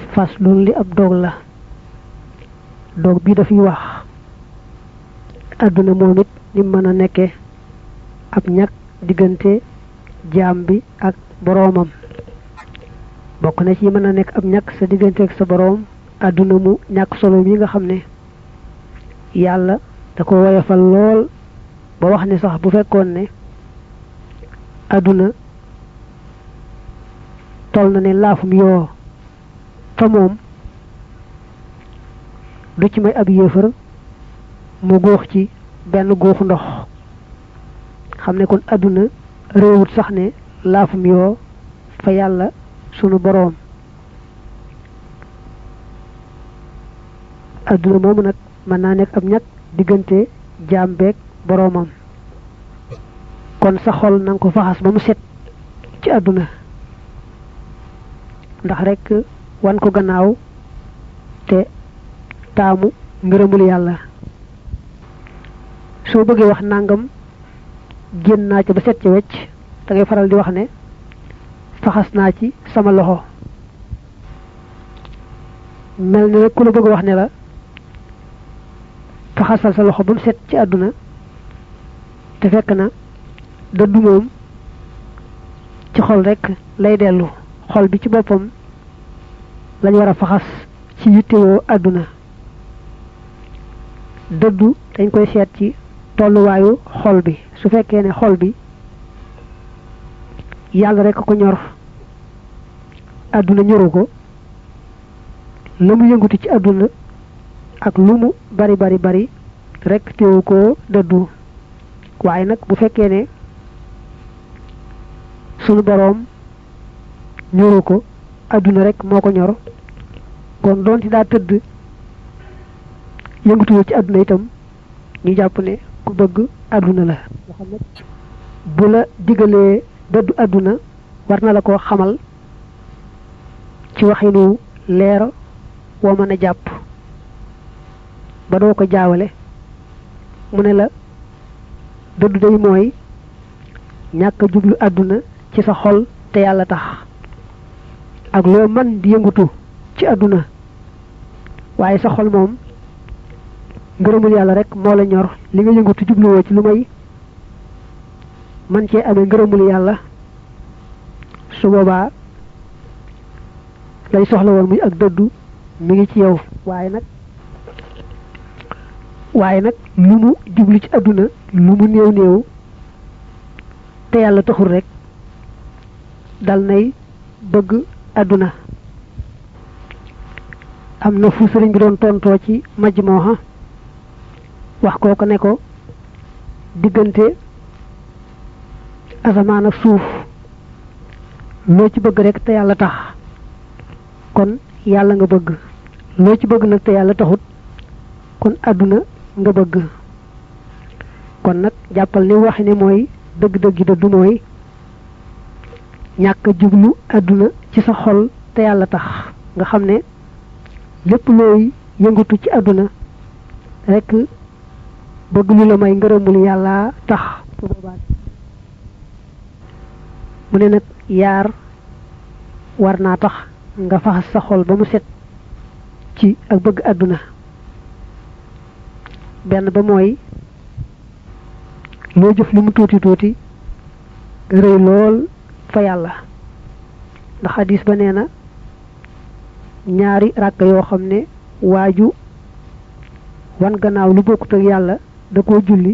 faslun li ab dog la dog bi dafiy wax aduna momit ni mëna nekké ab ñak digënté jaam bi ak boromam bokk na ci mëna nek ab ñak sa digënté ak sa borom aduna mu ñak solo mi nga xamné yalla da ko wayefal lool ba wax ni sax bu fekkon ne aduna tol na ne laafum yo fa mom du ci may ab yéefar mu gox ci benn gox ndox xamne kon aduna réewut sax ne laafum yo fa yalla sunu borom aduna mom nak man na nek ab ñak digënté jambek boromam kon sa xol nang ko faxas ba mu set ci aduna ndax rek wan ko gannaaw te taamu ngërëmul yàlla soo bëggee wax nangam génn naa ci ba set ci wecc da ngay faral di wax ne faxas naa ci sama loxo mel ni rek ku la bëgg wax ne la faxasal sa loxo ba mu set ci àdduna te fekk na dëddu moom ci xol rek lay dellu xol bi ci boppam lañ war a faxas ci yittewoo àdduna dëddu dañ koy seet ci tolluwaayu xol bi su fekkee ne xol bi yàlla rek ko ñor àdduna ñoru ko la mu yëngutu ci àdduna ak lu mu bari bari bari rek teewu ko dëddu waaye nag bu fekkee ne sunu boroom ñoru ko àdduna rek moo ko ñor kon doon ci daa tëdd yëngutu ci àdduna itam ñu jàpp ne ku bëgg àdduna la bu la digalee dëddu àdduna war na la ko xamal ci waxinu leer woo mën a jàpp ba doo ko jaawale mu ne la dëddu day mooy ñàkk jublu àdduna ci sa xol te yàlla tax ak loo man di yëngutu ci àdduna waaye sa xol moom ngërëmul yàlla rek moo la ñor li nga yëngutu jubluwoo ci lu may man cee amee ngërëmul yàlla su boobaa lay soxla woon muy ak dëddu mi ngi ci yow waaye nag lu mu jublu ci àdduna lu mu néew néew te yàlla taxul rek dal nay bëgg àdduna am na fu sëriñ bi doon tontoo ci majmuha wax kooko ne ko diggante asamaan ak suuf loo ci bëgg rek te yàlla tax kon yàlla nga bëgg loo ci bëgg nag te yàlla taxut kon àdduna nga bëgg kon nag jàppal ni waxi ne mooy dëgg-dëgg dëddu mooy ñàkk jublu àdduna ci sa xol te yàlla tax nga xam ne lépp looy yëngatu ci àdduna rek bëgg lu la may ngërëmul yàlla tax mu ne nag yaar war naa tax nga faxas sa xol ba mu set ci ak bëgg àdduna benn ba mooy loo jëf li mu tuuti tuuti rëy lool fa yàlla ndax hadis ba nee na ñaari ràkk yoo xam ne waaju wan gannaaw lu bokkut ak yàlla da koo julli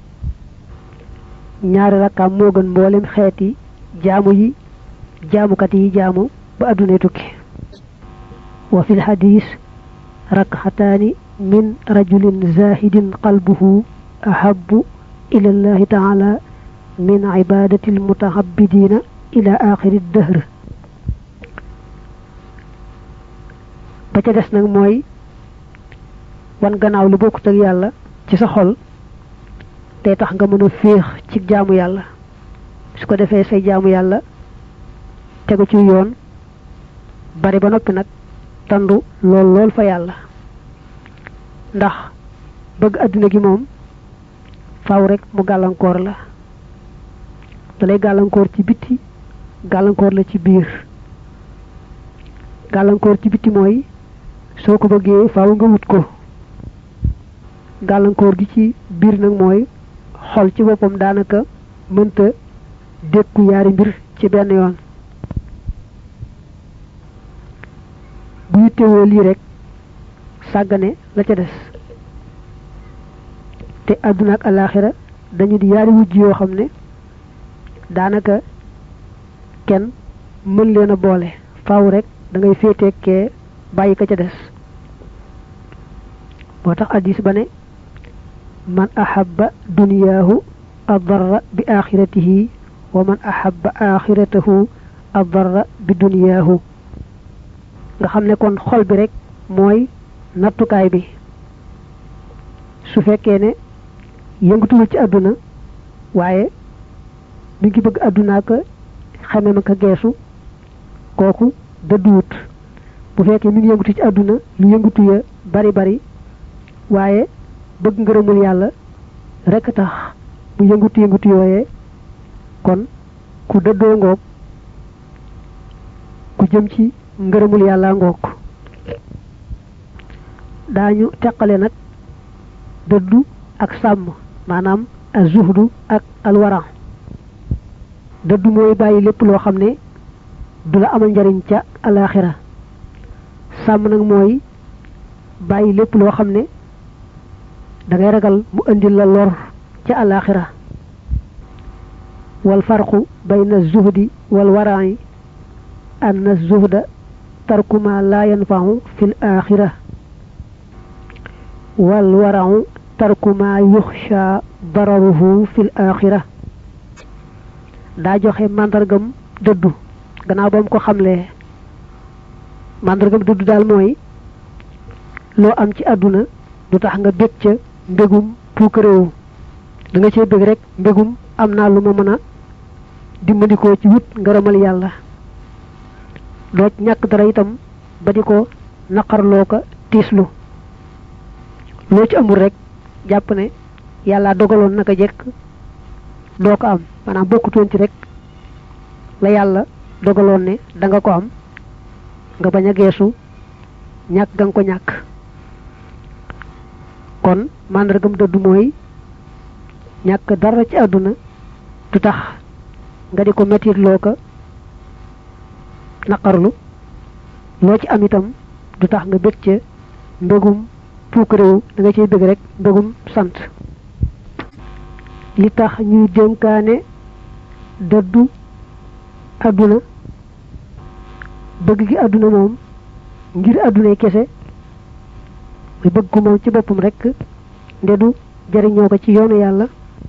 ñaari rakkaam moo gën mboolem xeeti jaamukat yi jaamu ba adduna tukki wa fil hadis rakxataani min rajulin zahidin qalbuhu ahabbu ila allahi taala min ibadati almutahabbidina ila akhir ad-dahr ba ca des nag mooy wan gannaaw lu bokkut ak yàlla ci sa xol te tax nga mën a féex ci jaamu yàlla su ko defee say jaamu yàlla tegu ci yoon bari ba noppi nag tandu lool fa yàlla ndax bëgg àdduna gi moom faaw rek mu gàllankoor la dalay gàllankoor ci bitti gàllankoor la ci biir gàllankoor ci biti mooy soo ko bëggee faaw nga wut ko gàllankoor gi ci biir nag mooy xol ci boppam daanaka mënta dékku yaari mbir ci benn yoon bu yittewoo lii rek sàggane la ca des te àdduna ak alaaxira dañu di yaari wujj yoo xam ne daanaka kenn mën leen a boole faaw rek da ngay féeteekee bàyyi ka ca des moo tax hadiis ba ne man ahabba duniyaahu adarra bi axiratihi wa man ahabba axiratahu adarra bi duniyaahu nga xam ne kon xol bi rek mooy nattukaay bi su fekkee ne yëngatuwul ci àdduna waaye mi ngi bëgg àdduna ka xame ma ka geesu kooku dëdduwut bu fekkee mi ngi yëngatu ci àdduna lu yëngatu ya bari bari waaye bëgg ngërëmul yàlla rek tax bu yëngatu yooyee kon ku dëddoo ngoog ku jëm ci ngërëmul yàlla ngoog daañu teqale nag dëddu ak sàmm maanaam az-zuhdu ak al-wara dëddu mooy bàyyi lépp loo xam ne du la amal njariñ ca alaxira sàmm nag mooy bàyyi lépp loo xam ne da ngay ragal mu indil la lor ca alaxira wal farqu bayna az-zuhdi wal wara'i anna az-zuhda tarku ma la yanfa'u fil axira wal wara'u tarku ma yuxsha dararuhu fil axira daa joxe màndargam dëddu gannaaw ba mu ko xamlee màndargam dëddu daal mooy loo am ci àdduna du tax nga bég ca mbégum puukaréewu da nga cee bég rek mbégum am naa lu ma mën a dimbandikoo ci wut ngërëmal yàlla doo ñàkk dara itam ba di ko naqarloo ko tiislu loo ci amul rek jàpp ne yàlla dogaloon naka jekk doo ko am maanaam bokkutoon ci rek la yàlla dogaloon ne da nga ko am nga bañ a geesu ñàkk ga nga ko ñàkk kon màndargam dëddu mooy ñàkk dara ci àdduna du tax nga di ko mettit loo ko naqarlu loo ci am itam du tax nga bég ca mbégum puukaréew da nga ciy bég rek mbégum sant li tax ñuy dénkaane dëddu àdduna bëgg gi àdduna moom ngir àddunay kese muy bëgg ko moom ci boppam rek ndedu jariñoo ko ci yoonu yàlla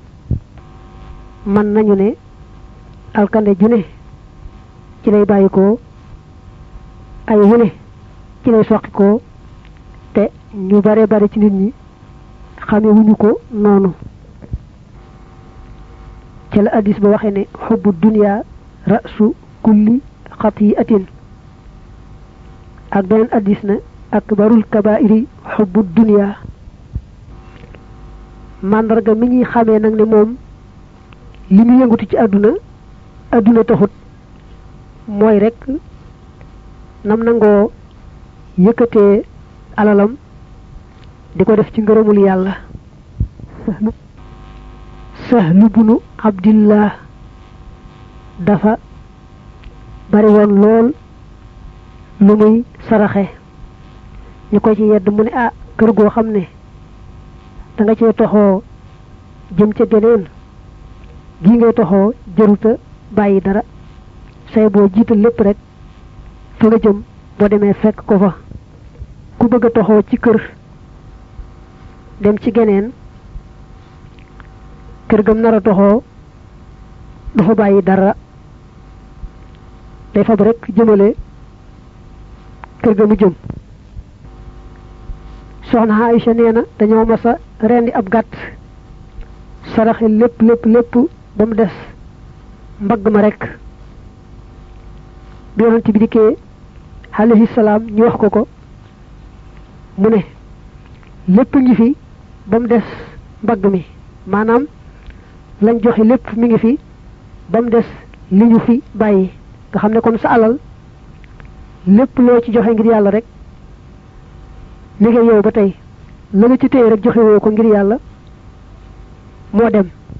man nañu ne alkande ju ne ci lay bàyyi ko ay wu ne ci lay soqi ko te ñu bare bare ci nit ñi xame wuñu ko noonu ci la hadis ba waxe ne xubbu dunya ra'su kulli xati'atin ak beneen hadis na akbarul kabairi xubbu dunya mandarga mi ñuy xamee nag ne moom li mu yëngutu ci àdduna taxut mooy rek nam nangoo yëkkatee alalam di ko def ci ngërëmul yàlla Sahlu bunu Abdillah dafa bari woon lool lu muy saraxe ñu ko ci yedd mu ne kër goo xam ne da nga cee toxoo jëm ca geneen gi ngay toxoo jëruta bàyyi dara say boo jiital lépp rek fa nga jëm boo demee fekk ko fa ku bëgg a toxoo ci kër dem ci geneen kër gam nar a toxoo dafa bàyyi dara day fab rek jëmale kër ga mu jëm soxna Aïcha nee na dañoo masa rendi ab gàtt saraxe lépp ba mu des mbagg ma rek bi yonent bi dikkee alayhi salaam ñu wax ko mu ne lépp ngi fi ba mu des mbagg mi maanaam lañ joxe lépp mi ngi fi ba mu des li ñu fi bàyyi nga xam ne kon sa alal lépp loo ci joxe ngir yàlla rek mi ngi yow ba tey la nga ci téye rek joxe woo ko ngir yàlla moo dem